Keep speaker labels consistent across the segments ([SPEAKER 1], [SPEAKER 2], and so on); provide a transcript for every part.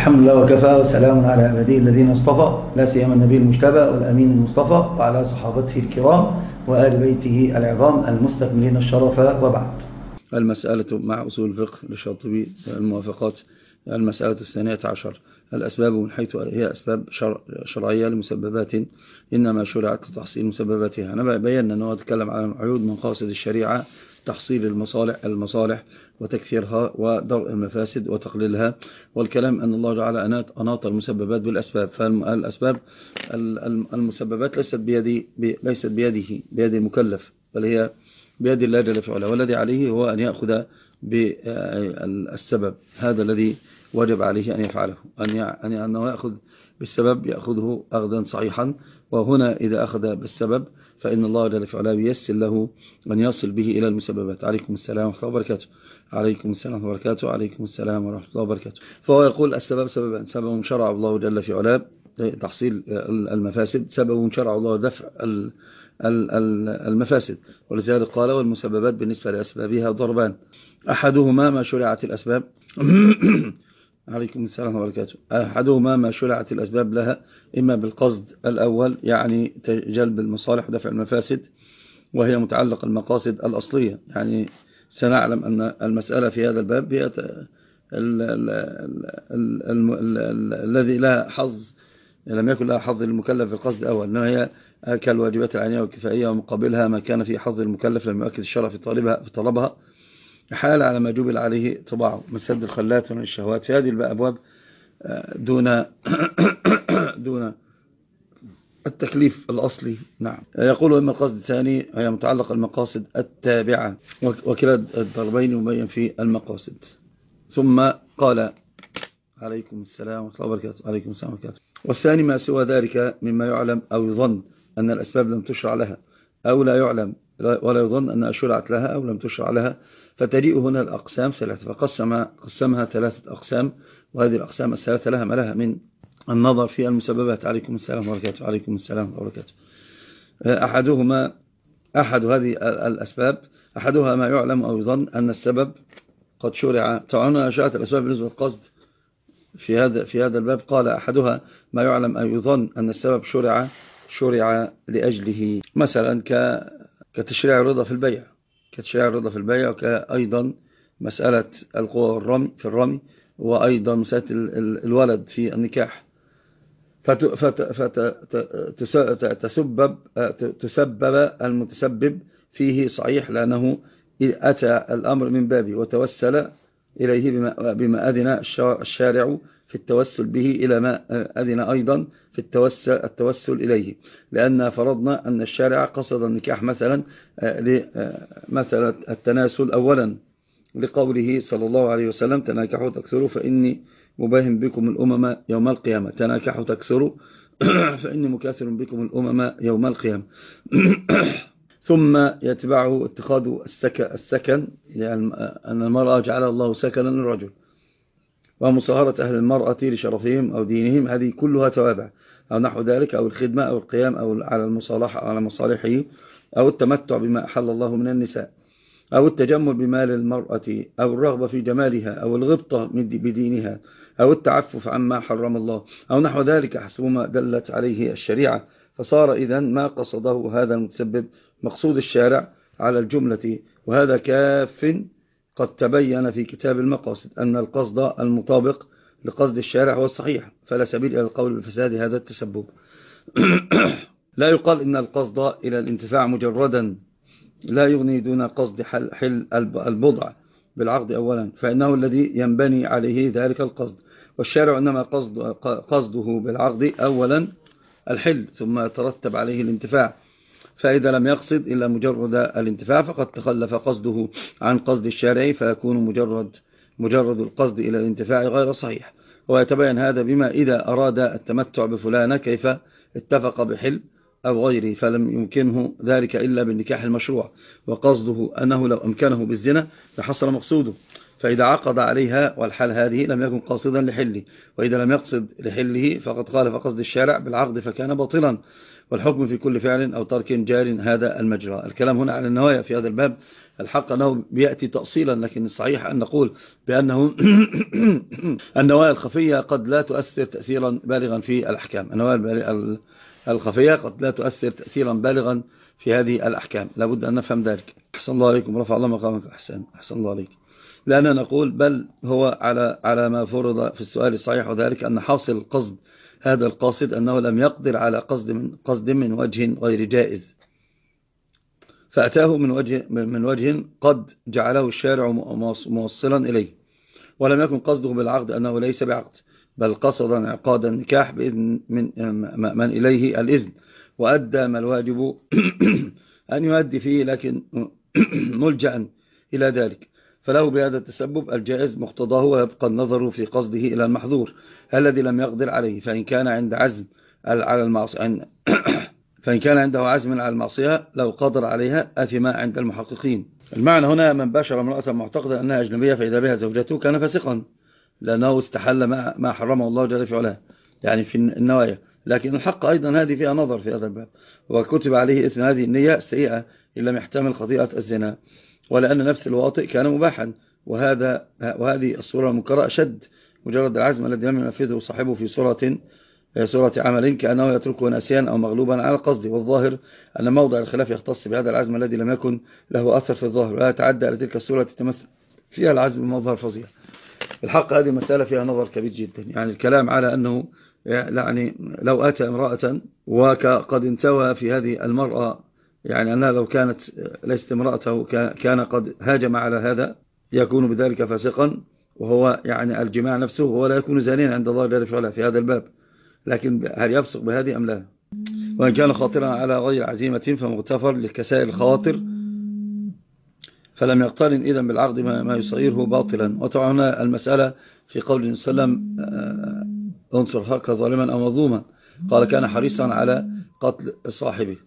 [SPEAKER 1] الحمد لله وكفى وسلام على عباده الذين اصطفى، لا سيما النبي المجتبى والأمين المصطفى وعلى صحابته الكرام وآل بيته العظام المستكملين الشرف، وبعد.
[SPEAKER 2] المسألة مع أصول الفقه للشاطبي الموافقات. المسألة 12، الأسباب من حيث هي أسباب شرعية لمسببات إنما شرعت لتحصيل مسبباتها. أنا بينا أنه أتكلم عن عيود مقاصد الشريعة، تحصيل المصالح وتكثيرها ودرء المفاسد وتقليلها، والكلام أن الله جعل أناط المسببات بالأسباب. فالأسباب المسببات ليست بيد المكلف، بل هي بيد الله جل وعلا، والذي عليه هو أن يأخذ بالسبب. هذا الذي وجب عليه أن يفعله، أنه يأخذ بالسبب، يأخذه أخذا صحيحا. وهنا إذا أخذ بالسبب فإن الله جل وعلا ييسر له أن يصل به إلى المسببات. عليكم السلام ورحمة الله وبركاته. عليكم السلام ورحمة الله وبركاته. عليكم السلام ورحمة الله وبركاته. فهو يقول السبب سببان: سبب شرع الله جل في علاه تحصيل المفاسد، سبب شرع الله دفع المفاسد. ولذلك قال: والمسببات بالنسبة لأسبابها ضربان: أحدهما ما شرعت الأسباب عليكم السلام وبركاته. أحدهما ما شرعت الأسباب لها إما بالقصد الأول، يعني جلب المصالح ودفع المفاسد، وهي متعلق المقاصد الأصلية. يعني سنعلم أن المسألة في هذا الباب هي الذي لا حظ، لم يكن لها حظ المكلف في القصد الأول، إنما هي كالواجبات العينية والكفائية، ومقابلها ما كان في حظ المكلف لم يؤكد الشرع في طلبها حال على ما جبل عليه طباعه من سد الخلات ومن الشهوات. في هذه الأبواب دون التكليف الأصلي. نعم. يقول: إما القصد الثاني هي متعلق المقاصد التابعة، وكلا الضربين مبين في المقاصد. ثم قال: عليكم السلام ورحمة الله وبركاته. عليكم السلام ورحمة الله وبركاته. والثاني ما سوى ذلك مما يعلم أو يظن أن الأسباب لم تشرع لها، أو لا يعلم ولا يظن أنها شرعت لها أو لم تشرع لها. فتجيء هنا الأقسام ثلاثة، فقسمها ثلاثة أقسام، وهذه الأقسام الثلاثة لها ما لها من النظر في المسببات. عليكم السلام وبركاته. عليكم السلام وبركاته. أحد هذه الأسباب، أحدها ما يعلم أو يظن أن السبب قد شرع. طبعا شاءت الأسباب بالنسبة للقصد في هذا الباب. قال: أحدها ما يعلم أو يظن أن السبب شرع لأجله، مثلا كتشريع الرضا في البيع، وكأيضا مسألة القوة في الرمي، وأيضا مسألة الولد في النكاح. تسبب المتسبب فيه صحيح، لأنه أتى الأمر من بابه وتوسل إليه بما أذن الشارع في التوسل به، إلى ما أذن أيضا في التوسل إليه. لأن فرضنا أن الشارع قصد النكاح مثلا التناسل أولا، لقوله صلى الله عليه وسلم: تناكحوا تكثروا فإني مباهم بكم الأمم يوم القيامة. تناكحوا تكثروا فإني مكاثر بكم الأمم يوم القيامة. ثم يتبعه اتخاذ السكن، لأن المرأة جعلها الله سكنا للرجل، ومصاهرة أهل المرأة لشرفهم أو دينهم، هذه كلها توابع أو نحو ذلك، أو الخدمة أو القيام أو على المصالحة أو على مصالحه، أو التمتع بما أحل الله من النساء، أو التجمل بمال المرأة، أو الرغبة في جمالها، أو الغبطة بدينها، أو التعفف عما حرم الله، أو نحو ذلك، حسب ما دلت عليه الشريعة. فصار إذن ما قصده هذا المتسبب مقصود الشارع على الجملة. وهذا كاف قد تبين في كتاب المقاصد أن القصد المطابق لقصد الشارع هو الصحيح، فلا سبيل إلى القول بالفساد هذا التسبب. لا يقال إن القصد إلى الانتفاع مجردا لا يغني دون قصد حل البضع بالعقد أولا، فإنه الذي ينبني عليه ذلك القصد. والشارع إنما قصده بالعقد أولا الحل، ثم يترتب عليه الانتفاع. فإذا لم يقصد إلا مجرد الانتفاع فقد تخلف قصده عن قصد الشارع، فيكون مجرد القصد إلى الانتفاع غير صحيح. ويتبين هذا بما إذا أراد التمتع بفلانة كيف اتفق بحل أو غيره، فلم يمكنه ذلك إلا بالنكاح المشروع، وقصده أنه لو أمكنه بالزنا لحصل مقصوده. فإذا عقد عليها والحال هذه لم يكن قاصدا لحله، وإذا لم يقصد لحله فقد خالف قصد الشارع بالعقد فكان باطلا. والحكم في كل فعل أو ترك جار هذا المجرى. الكلام هنا على النوايا في هذا الباب الحق أنه بيأتي تأصيلا، لكن الصحيح أن نقول بأنه النوايا الخفية قد لا تؤثر تأثيرا بالغا في الأحكام. النوايا الخفية قد لا تؤثر تأثيرا بالغا في هذه الأحكام، لابد أن نفهم ذلك. أحسن الله عليكم، رفع الله مقامك. أحسن الله عليك. لأننا نقول بل هو على ما فرض في السؤال الصحيح، وذلك أن حاصل القصد هذا القاصد أنه لم يقدر على قصد من وجه غير جائز، فأتاه من وجه قد جعله الشارع موصلا إليه، ولم يكن قصده بالعقد أنه ليس بعقد، بل قصد انعقاد النكاح بإذن من إليه الإذن، وأدى ما الواجب أن يؤدي فيه، لكن ملجأ إلى ذلك، فله بهذا التسبب الجائز مقتضاه، ويبقى النظر في قصده إلى المحظور الذي لم يقدر عليه. فإن كان عنده عزم على المعصية لو قدر عليها أثم عند المحققين. المعنى هنا من باشر امرأة معتقدا أنها أجنبية فإذا بها زوجته كان فاسقا، لأنه استحل ما حرمه الله جل في علاه، يعني في النوايا. لكن الحق أيضا هذه فيها نظر في هذا الباب، وكتب عليه إثم هذه النية السيئة إن لم يحتمل خطيئة الزنا، ولأن نفس الواطئ كان مباحا، وهذه الصورة المنكرة أشد. مجرد العزم الذي لم ينفذه صاحبه في صورة عمل كأنه يتركه ناسيا أو مغلوبا على قصده، والظاهر أن موضع الخلاف يختص بهذا العزم الذي لم يكن له أثر في الظاهر، ولا يتعدى على تلك الصورة تتمثل فيها العزم بمظهر فظيع. الحق هذه مسألة فيها نظر كبير جدا، يعني الكلام على أنه يعني لو أتى امرأة وقد انتوى في هذه المرأة، يعني أنها لو كانت ليست امرأته كان قد هاجم على هذا، يكون بذلك فاسقا، وهو يعني الجماع نفسه، وهو لا يكون زانيا عند الله جل وعلا في هذا الباب. لكن هل يفسق بهذه أم لا؟ وإن كان خاطرا على غير عزيمة فمغتفر لكسائر الخواطر، فلم يقترن إذن بالعقد ما يصيره باطلا. وطبعا هنا المسألة في قول النبي صلى الله عليه وسلم انصر أخاك ظالما أو مظلوما، قال كان حريصا على قتل صاحبه،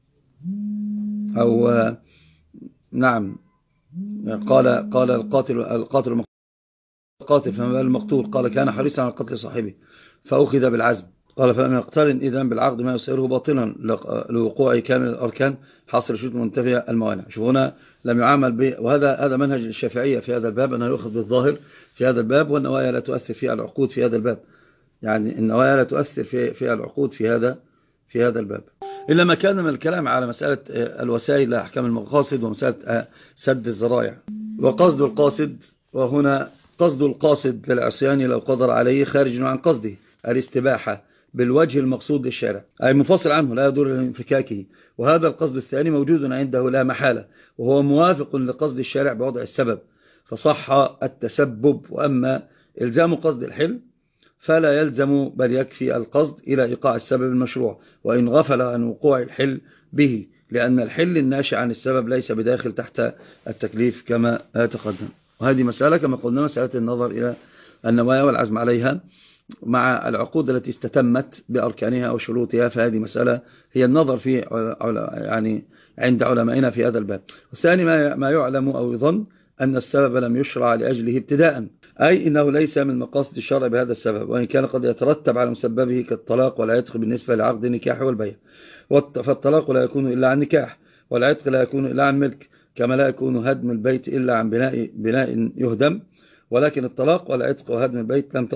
[SPEAKER 2] أو نعم قال القاتل فما بال المقتول، قال كان حريصا على قتل صاحبه فأخذ بالعزم، قال فلم يقترن إذن بالعقد ما يصيره باطلا لوقوع كامل الأركان حصر شروط منتفية الموانع. شوف هنا لم يعامل وهذا منهج الشافعية في هذا الباب، أنه يؤخذ بالظاهر في هذا الباب، والنوايا لا تؤثر في العقود في هذا الباب، يعني النوايا لا تؤثر في العقود في هذا الباب، إلا ما كان من الكلام على مسألة الوسائل لأحكام المقاصد ومسألة سد الذرائع. وقصد القاصد، وهنا قصد القاصد للعصيان لو قدر عليه خارج عن قصده الاستباحة بالوجه المقصود للشارع، أي منفصل عنه لا يدور لانفكاكه، وهذا القصد الثاني موجود عنده لا محالة، وهو موافق لقصد الشارع بوضع السبب، فصح التسبب. وأما إلزام قصد الحل فلا يلزم، بل يكفي القصد إلى إيقاع السبب المشروع، وإن غفل عن وقوع الحل به، لأن الحل الناشئ عن السبب ليس بداخل تحت التكليف كما تقدم. وهذه مسألة كما قلنا مسألة النظر إلى النوايا والعزم عليها مع العقود التي استتمت بأركانها وشروطها، فهذه مسألة هي النظر في يعني عند علمائنا في هذا الباب. والثاني ما يعلم أو يظن أن السبب لم يشرع لأجله ابتداء، أي إنه ليس من مقاصد الشرع بهذا السبب، وإن كان قد يترتب على مسببه كالطلاق والعتق بالنسبة لعقد النكاح والبيع، فالطلاق لا يكون إلا عن نكاح، والعتق لا يكون إلا عن ملك، كما لا يكون هدم البيت إلا عن بناء يهدم. ولكن الطلاق والعتق وهدم البيت لم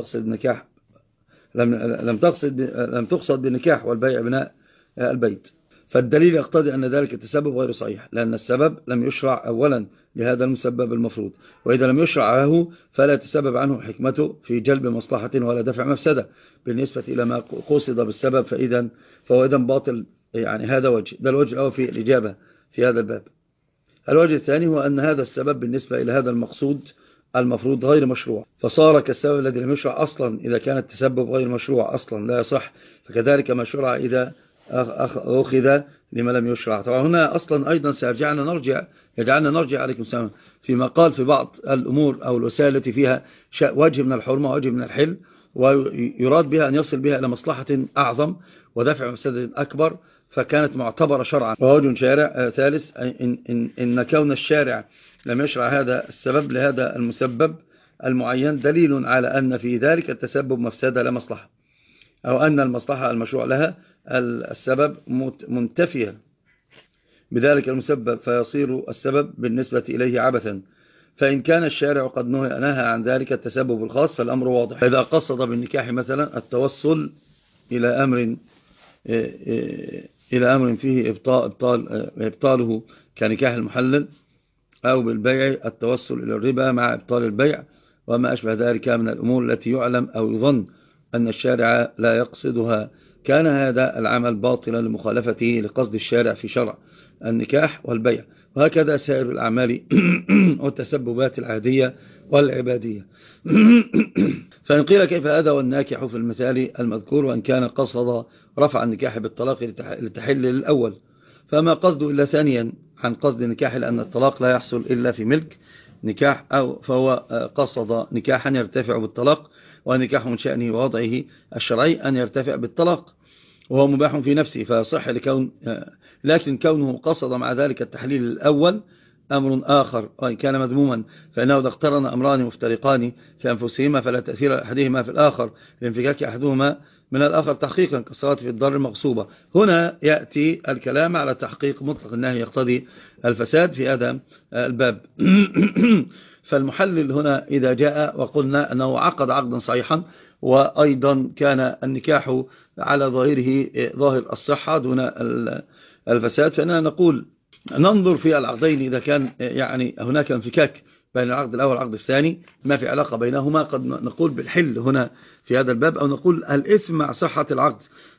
[SPEAKER 2] تقصد بالنكاح والبيع بناء البيت، فالدليل يقتضي أن ذلك التسبب غير صحيح، لأن السبب لم يشرع أولا لهذا المسبب المفروض، وإذا لم يشرع له فلا تسبب عنه حكمته في جلب مصلحة ولا دفع مفسدة بالنسبة إلى ما قصد بالسبب، فهو إذن باطل. يعني هذا وجه، ده الوجه الأول في الإجابة في هذا الباب. الوجه الثاني هو أن هذا السبب بالنسبة إلى هذا المقصود المفروض غير مشروع، فصار كالسبب الذي لم يشرع أصلا إذا كان التسبب غير مشروع أصلا لا يصح، فكذلك ما شرع إذا أخذ لما لم يشرع. طبعا هنا أصلا أيضا يجعلنا نرجع عليكم سلام فيما قال في بعض الأمور أو الوسائل التي فيها وجه من الحرمة ووجه من الحل، ويراد بها أن يصل بها إلى مصلحة أعظم ودفع مفسدة أكبر، فكانت معتبرة شرعا. ووجه شارع ثالث إن كون الشارع لم يشرع هذا السبب لهذا المسبب المعين دليل على أن في ذلك التسبب مفسدة لا مصلحة، أو أن المصلحة المشروع لها السبب بذلك المسبب فيصير السبب بالنسبة إليه عبثا. فإن كان الشارع قد نهى عن ذلك التسبب الخاص فالأمر واضح. إذا قصد بالنكاح مثلا التوصل إلى أمر فيه إبطاله كنكاح المحلل، أو بالبيع التوصل إلى الربا مع إبطال البيع وما أشبه ذلك من الأمور التي يعلم أو يظن أن الشارع لا يقصدها، كان هذا العمل باطلا لمخالفته لقصد الشارع في شرع النكاح والبيع. وهكذا سائر الأعمال والتسببات العادية والعبادية. فإن قيل كيف هذا والناكح في المثال المذكور وإن كان قصد رفع النكاح بالطلاق لتحل للأول، فما قصده إلا ثانيا عن قصد النكاح، لأن الطلاق لا يحصل إلا في ملك نكاح، أو فهو قصد نكاحا يرتفع بالطلاق، ونكاح من شأنه ووضعه الشرعي أن يرتفع بالطلاق وهو مباح في نفسه فيصح لكن كونه قصد مع ذلك التحليل الأول أمر آخر، وإن كان مذموما، فإنه إذا اقترن أمران مفترقان في أنفسهما فلا تأثير أحدهما في الآخر لانفكاك أحدهما من الآخر تحقيقا كالصلاة في الدار المغصوبة. هنا يأتي الكلام على تحقيق مطلق النهي يقتضي الفساد في هذا الباب. فالمحلل هنا إذا جاء وقلنا أنه عقد عقدا صحيحا وأيضا كان النكاح على ظاهره ظاهر الصحة دون الفساد، فإننا نقول ننظر في العقدين إذا كان يعني هناك انفكاك بين العقد الأول والعقد الثاني ما في علاقة بينهما، قد نقول بالحل هنا في هذا الباب، أو نقول الإثم مع صحة العقد.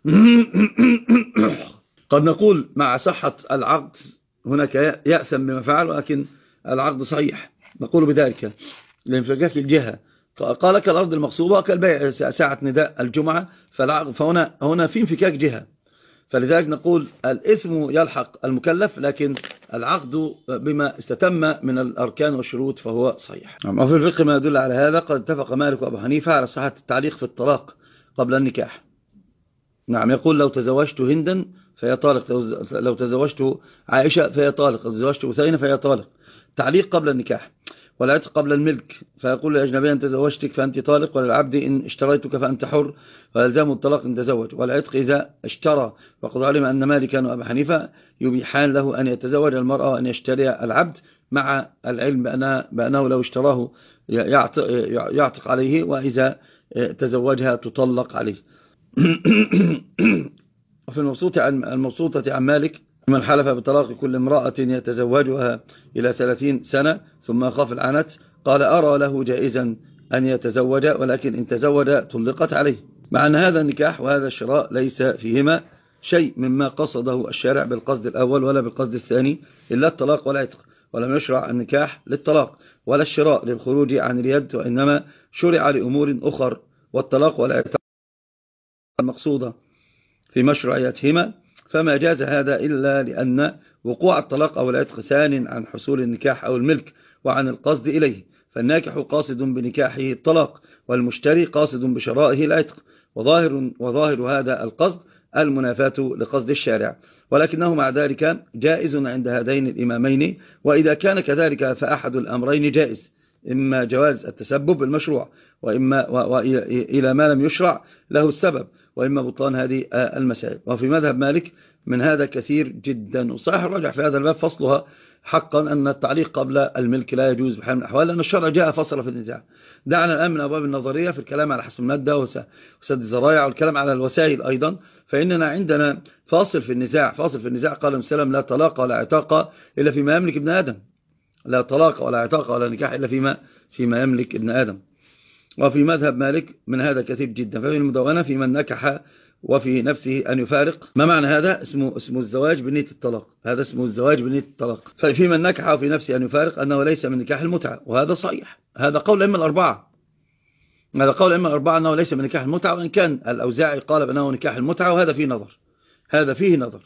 [SPEAKER 2] قد نقول مع صحة العقد هناك يأثم بما فعل ولكن العقد صحيح، نقول بذلك لانفكاك الجهة. قال كالأرض المغصوبة كالبيع ساعة نداء الجمعة، فهنا في انفكاك جهة، فلذلك نقول الإثم يلحق المكلف لكن العقد بما استتم من الأركان والشروط فهو صحيح. وفي الفقه ما يدل على هذا، قد اتفق مالك وأبو حنيفة على صحة التعليق في الطلاق قبل النكاح. نعم، يقول لو تزوجت هندا فهي طالق، لو تزوجت عائشة فهي طالق، لو تزوجت أسينة فهي طالق. تعليق قبل النكاح. والعتق قبل الملك، فيقول لأجنبي أن تزوجتك فأنت طالق، وللعبد إن اشتريتك فأنت حر، ويلزم الطلاق إن تزوج. والعتق إذا اشترى، وقد علم أن مالكا وأبا حنيفة يبيحان له أن يتزوج المرأة وأن يشتري العبد، مع العلم بأنه لو اشتراه يعتق عليه، وإذا تزوجها تطلق عليه. وفي المبسوطة عن مالك من حلف بطلاق كل امرأة يتزوجها إلى 30 سنة ثم خاف العنت قال أرى له جائزا أن يتزوج، ولكن إن تزوج طلقت عليه. مع أن هذا النكاح وهذا الشراء ليس فيهما شيء مما قصده الشارع بالقصد الأول ولا بالقصد الثاني إلا الطلاق والعتق، ولم يشرع النكاح للطلاق ولا الشراء للخروج عن اليد، وإنما شرع لأمور أخر، والطلاق والعتق المقصودة في مشروعيتهما، فما جاز هذا إلا لأن وقوع الطلاق أو العتق ثان عن حصول النكاح أو الملك وعن القصد إليه، فالناكح قاصد بنكاحه الطلاق، والمشتري قاصد بشرائه العتق، وظاهر هذا القصد المنافاة لقصد الشارع، ولكنه مع ذلك جائز عند هذين الإمامين. وإذا كان كذلك فأحد الأمرين جائز، إما جواز التسبب المشروع وإلى ما لم يشرع له السبب، وإما بطلان هذه المسائل. وفي مذهب مالك من هذا كثير جدا، وصحيح الرجع في هذا الباب فصلها حقا أن التعليق قبل الملك لا يجوز بحال من الأحوال، لأن الشرع جاء فصل في النزاع. دعنا الآن من أبواب النظرية في الكلام على حسب المادة وسد الذرائع والكلام على الوسائل أيضا، فإننا عندنا فاصل في النزاع. قال مسلم لا طلاق ولا عتاق إلا فيما يملك ابن آدم، لا طلاق ولا عتاق ولا نكاح إلا فيما يملك ابن آدم. وفي مذهب مالك من هذا كثير جدا. ففي المدونة في من نكح وفي نفسه أن يفارق. ما معنى هذا؟ اسمه الزواج بنية الطلاق، هذا اسمه الزواج بنية الطلاق. ففي من نكح وفي نفسه أن يفارق أنه ليس من نكاح المتعة، وهذا صحيح، هذا قول الأئمة الأربعة، أنه ليس من نكاح المتعة، وإن كان الأوزاعي قال بأنه نكاح المتعة، وهذا فيه نظر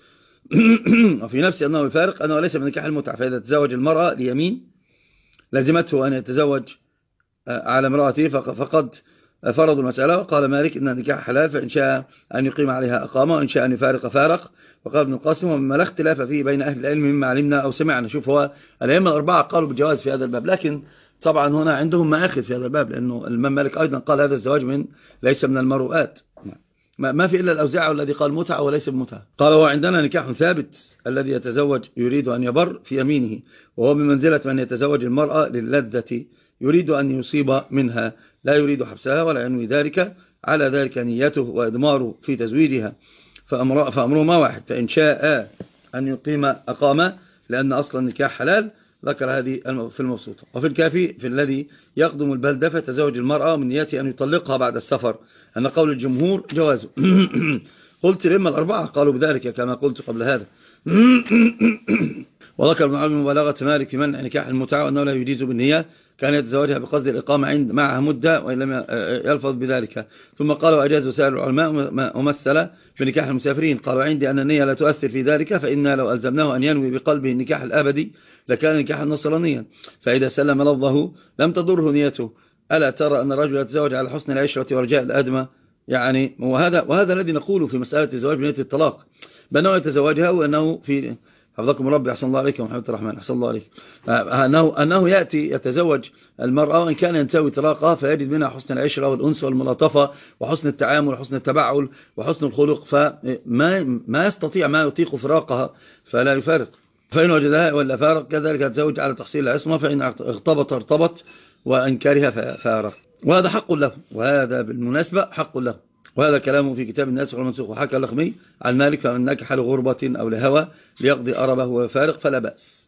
[SPEAKER 2] وفي نفسه أنه يفارق أنه ليس من نكاح المتعة. فإذا تزوج المرأة ليمين لازمته أن يتزوج على امرأته فقد فرضوا المسألة. وقال مالك إن النكاح حلال، فإن شاء أن يقيم عليها أقامة، وإن شاء أن يفارق فارق. وقال ابن القاسم ومما لا اختلاف فيه بين أهل العلم مما علمنا أو سمعنا. شوف، هو الأئمة الأربعة قالوا بالجواز في هذا الباب، لكن طبعا هنا عندهم مآخذ في هذا الباب، لأنه الإمام مالك أيضا قال هذا الزواج ليس من المروءات. ما في إلا الأوزاعي الذي قال متعة وليس بمتعة. قال وعندنا نكاح ثابت الذي يتزوج يريد أن يبر في يمينه، وهو بمنزلة من يتزوج المرأة للذة يريد أن يصيب منها، لا يريد حبسها ولا ينوي ذلك، على ذلك نيته وإدماره في تزويجها، فأمرهما واحد، فإن شاء أن يقيم أقام، لأن أصل النكاح حلال. ذكر هذه في المبسوطة. وفي الكافي في الذي يقدم البلدة فتزوج المرأة من نيته أن يطلقها بعد السفر، أن قول الجمهور جوازه. قلت لما الأربعة قالوا بذلك كما قلت قبل هذا. وذكر ابن عبد مبالغة مالك في منع نكاح المتعة وأنه لا يجيز بالنية، كان يتزوجها بقصد الإقامة عند معها مدة وإن لم يلفظ بذلك. ثم قال وأجازوا سائر العلماء ومثل بنكاح المسافرين. قالوا عندي أن النية لا تؤثر في ذلك، فإنا لو ألزمناه أن ينوي بقلبه النكاح الأبدي لكان نكاحا نصرانيا، فإذا سلم لفظه لم تضره نيته. ألا ترى أن الرجل يتزوج على حسن العشرة ورجاء الأدمى؟ يعني وهذا الذي نقوله في مسألة الزواج بنية الطلاق، بأنه يتزوجها وأنه في حفظكم ربي أحسن الله عليكم محمد الرحمن أحسن الله عليك، أنه يأتي يتزوج المرأة وإن كان ينتوي طلاقها فيجد منها حسن العشرة والأنس والملاطفة وحسن التعامل وحسن التبعل وحسن الخلق، فما يستطيع ما يطيق فراقها فلا يفارق. فإن وجدها ولا فارق كذلك يتزوج على تحصيل العصمة، فإن ارتبط وإن كره فارق، وهذا حق له، وهذا بالمناسبة حق له. وهذا كلامه في كتاب الناسخ والمنسوخ. وحكى اللخمي عن مالك فمن نكح لغربة أو لهوى ليقضي أربه ويفارق فلا بأس.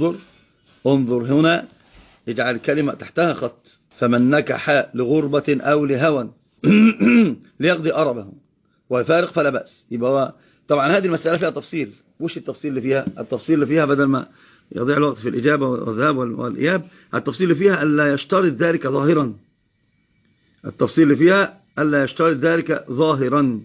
[SPEAKER 2] انظر هنا، اجعل كلمة تحتها خط، فمن نكح لغربة أو لهوى ليقضي أربه ويفارق فلا بأس. يبقى طبعا هذه المسألة فيها تفصيل. وش التفصيل اللي فيها؟ التفصيل اللي فيها بدل ما يضيع الوقت في الإجابة والذهاب والإياب، التفصيل اللي فيها ألا يشترط ذلك ظاهرا. التفصيل اللي فيها ألا يشترط ذلك ظاهرا،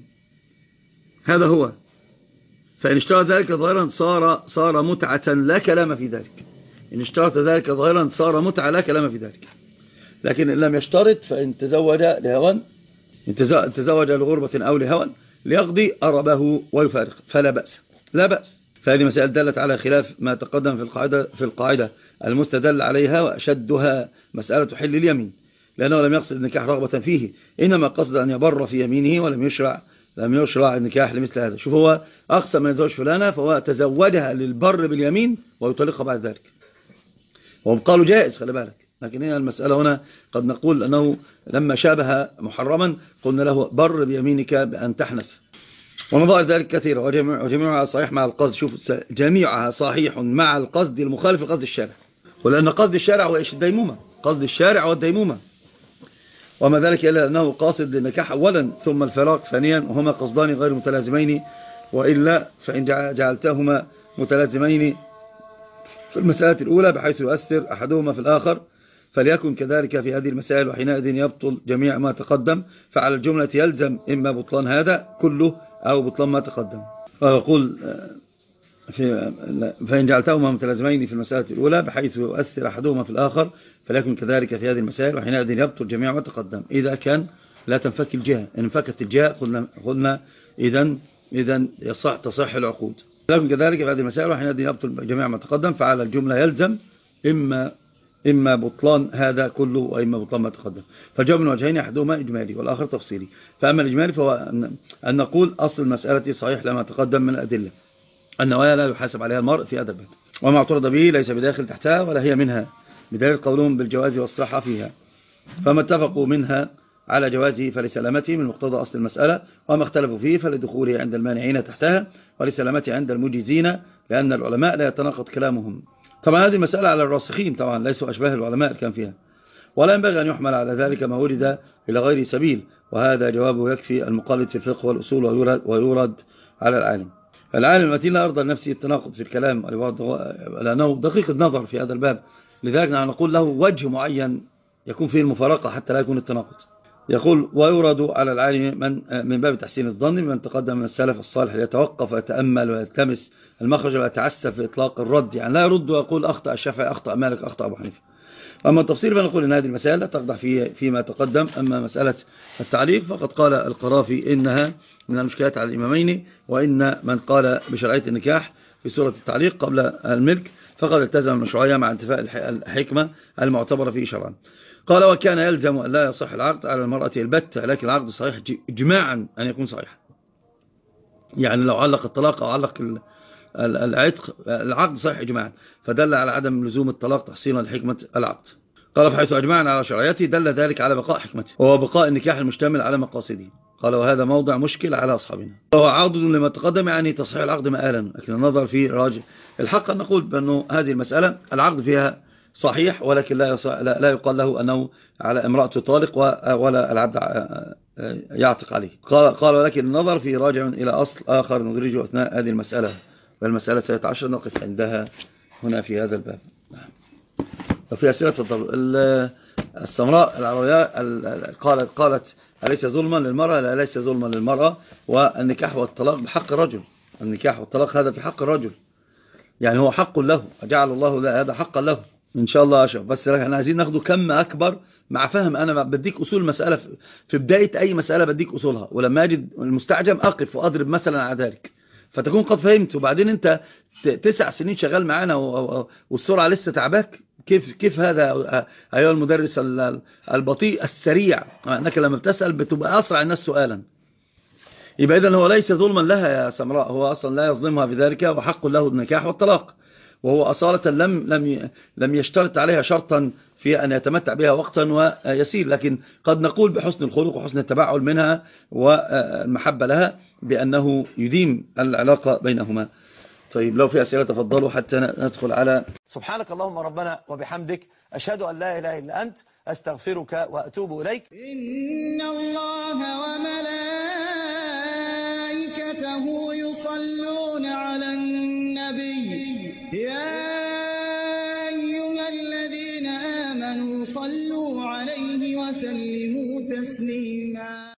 [SPEAKER 2] هذا هو. فإن اشترط ذلك ظاهرا صار متعة لا كلام في ذلك. إن اشترط ذلك ظاهرا صار متعة لا كلام في ذلك. لكن إن لم يشترط فإن تزوج لهوى، تزوج لغربة أو لهوى ليقضي أربه ويفارق فلا بأس، لا بأس. فهذه مسائل دلت على خلاف ما تقدم في القاعدة المستدل عليها، وأشدها مسألة حل اليمين، لأنه لم يقصد النكاح رغبة فيه، إنما قصد أن يبر في يمينه، ولم يشرع النكاح لمثل هذا. شوف، هو أقسم من يتزوج فلانة فهو تزوجها للبر باليمين ويطلقها بعد ذلك، وقالوا جائز، خلي بالك. لكن هنا المسألة هنا قد نقول أنه لما شابه محرما قلنا له بر بيمينك بأن تحنث، ونظائر ذلك كثيرة، وجميعها صحيح مع القصد. شوف، جميعها صحيح مع القصد المخالف لقصد الشارع، ولأن قصد الشارع هو إيش؟ الديمومة. قصد الشارع هو الديمومة، وما ذلك إلا أنه قاصد للنكاح أولا ثم الفراق ثانيا، وهما قصدان غير متلازمين، وإلا فإن جعلتهما متلازمين في المسألة الأولى بحيث يؤثر أحدهما في الآخر فليكن كذلك في هذه المسائل، وحينئذ يبطل جميع ما تقدم. فعلى الجملة يلزم إما بطلان هذا كله أو بطلان ما تقدم. ويقول فإن جعلتهما متلازمين في المسألة الأولى بحيث يؤثر أحدهما في الآخر فليكن كذلك في هذه المسائل، وحينئذ يبطل جميع ما تقدم. إذا كان لا تنفك الجهة، إن انفكت الجهة قلنا إذن تصح العقود. لكن كذلك في هذه المسائل وحينئذ يبطل جميع ما تقدم. فعلى الجملة يلزم إما بطلان هذا كله وإما بطلان ما تقدم. فالجواب من وجهين، أحدهما إجمالي والآخر تفصيلي. فأما الإجمالي فهو أن نقول أصل المسألة صحيح لما تقدم من الأدلة، النوايا لا يحاسب عليها المرء في هذا الباب، وما اعترض به ليس بداخل تحتها ولا هي منها، بدليل قولهم بالجواز والصحة فيها. فما اتفقوا منها على جوازه فلسلامته من مقتضى أصل المسألة، وما اختلفوا فيه فلدخوله عند المانعين تحتها ولسلامته عند المجيزين، لأن العلماء لا يتناقض كلامهم. طبعا هذه المسألة على الراسخين طبعا، ليسوا أشباه العلماء كان فيها، ولا ينبغي أن يحمل على ذلك ما ورد إلى غير سبيل، وهذا جوابه يكفي المقالد في الفقه والأصول ويورد على العالم. العالم المتين لا يرضى لنفسه التناقض في الكلام لأنه دقيق النظر في هذا الباب، لذلك نقول له وجه معين يكون فيه المفارقة حتى لا يكون التناقض. يقول ويورد على العالم من باب تحسين الظن من تقدم من السلف الصالح ليتوقف ويتأمل ويلتمس المخرج ويتعسف في إطلاق الرد، يعني لا يرد ويقول أخطأ الشافعي أخطأ مالك أخطأ أبو حنيفة. أما التفصيل فنقول إن هذه المسائل لا تقدح فيما تقدم. أما مسألة التعليق فقد قال القرافي إنها من المشكلات على الإمامين، وإن من قال بشرعية النكاح في سورة التعليق قبل الملك فقد التزم المشروعية مع انتفاء الحكمة المعتبرة فيه شرعا. قال وكان يلزم أن لا يصح العقد على المرأة البتة، لكن العقد صحيح إجماعا أن يكون صحيح. يعني لو علق الطلاق أو علق العتق العقد صحيح إجماعا، فدل على عدم لزوم الطلاق تحصيلا لحكمة العقد. قال فحيث أجمعنا على شرعيته دل ذلك على بقاء حكمته، وهو بقاء النكاح المشتمل على مقاصده. قال وهذا موضع مشكل على أصحابنا، وهو عاضد لما تقدم، يعني تصحيح العقد مآلا، لكن النظر في راجع الحق أن نقول بأنه هذه المسألة العقد فيها صحيح، ولكن لا يقال له أنه على امرأة طالق ولا العبد يعتق عليه. قال ولكن النظر في راجع إلى أصل آخر ندرجه أثناء هذه المسألة، والمسألة 13 نقف عندها هنا في هذا الباب. وفي أسئلة السمراء العروية قالت أليس ظلما للمرأة؟ لا، ليس ظلما للمرأة، والنكاح والطلاق بحق الرجل. النكاح والطلاق هذا في حق الرجل، يعني هو حق له، جعل الله هذا حقا له. إن شاء الله أشرف، بس احنا عايزين ناخده كم أكبر مع فهم. أنا بديك أصول مسألة في بداية أي مسألة بديك أصولها، ولما أجد المستعجم أقف وأضرب مثلا على ذلك فتكون قد فهمت. وبعدين أنت 9 سنين شغال معانا والسرعة لسه تعباك. كيف هذا أيها المدرس البطيء السريع، أنك لما بتسأل بتبقى أسرع الناس سؤالا. يبقى إذن هو ليس ظلما لها يا سمراء، هو أصلا لا يظلمها بذلك، وحق له النكاح والطلاق، وهو أصالة لم يشترط عليها شرطا في أن يتمتع بها وقتا ويسير، لكن قد نقول بحسن الخلق وحسن التباعل منها والمحبة لها بأنه يديم العلاقة بينهما. طيب لو في أسئلة تفضلوا حتى ندخل على. سبحانك اللهم ربنا وبحمدك، أشهد أن لا إله إلا أنت، أستغفرك وأتوب إليك.
[SPEAKER 3] إن الله وملائكته يصلون على النبي، يا أيها الذين آمنوا صلوا عليه وسلموا تسليما.